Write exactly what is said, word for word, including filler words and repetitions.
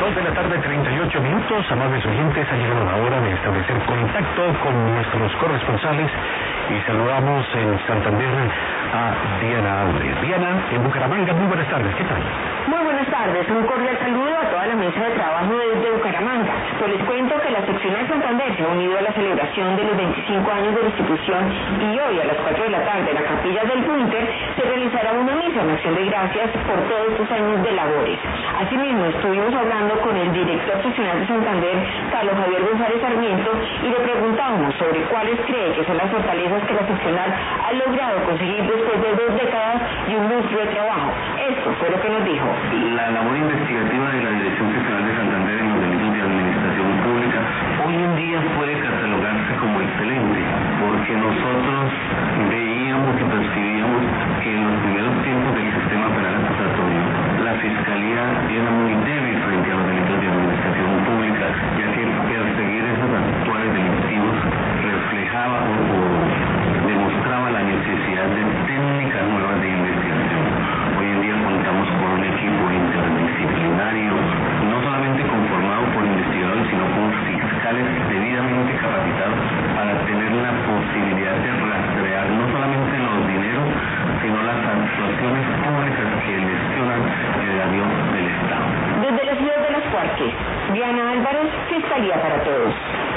Dos de la tarde, treinta y ocho minutos. Amables oyentes, ha llegado la hora de establecer contacto con nuestros corresponsales y saludamos en Santander a Diana Álvarez. Diana, en Bucaramanga, muy buenas tardes, ¿qué tal? Muy buenas tardes, un cordial saludo a toda la mesa de trabajo desde Bucaramanga. Pues les cuento que la seccional Santander se ha unido a la celebración de los veinticinco años de la institución y hoy a las cuatro de la tarde en la capilla del Búnker se realizará una misa en acción de gracias por todos estos años de labores. Asimismo, estuvimos hablando con el director seccional de Santander, Carlos Javier González Sarmiento, y le preguntamos sobre cuáles cree que son las fortalezas que la seccional ha logrado conseguir después de dos décadas y un lustro de trabajo. Esto fue lo que nos dijo. La labor investigativa de la Dirección Seccional de Santander en los delitos de administración pública hoy en día puede catalogarse como excelente, porque nosotros veíamos y percibíamos que en los primeros tiempos del sistema penal acusatorio la Fiscalía era muy débil frente a los delitos de administración pública, ya que perseguir esos actuales delictivos reflejaba o, o demostraba la necesidad de técnicas nuevas de investigación. Hoy en día contamos con un equipo interdisciplinario, no solamente conformado por investigadores, sino por fiscales debidamente capacitados para tener la posibilidad de rastrear no solamente los dineros, sino las actuaciones públicas que lesionan el erario del Estado. Desde la ciudad de Las Fuertes, Diana Álvarez, Fiscalía para Todos.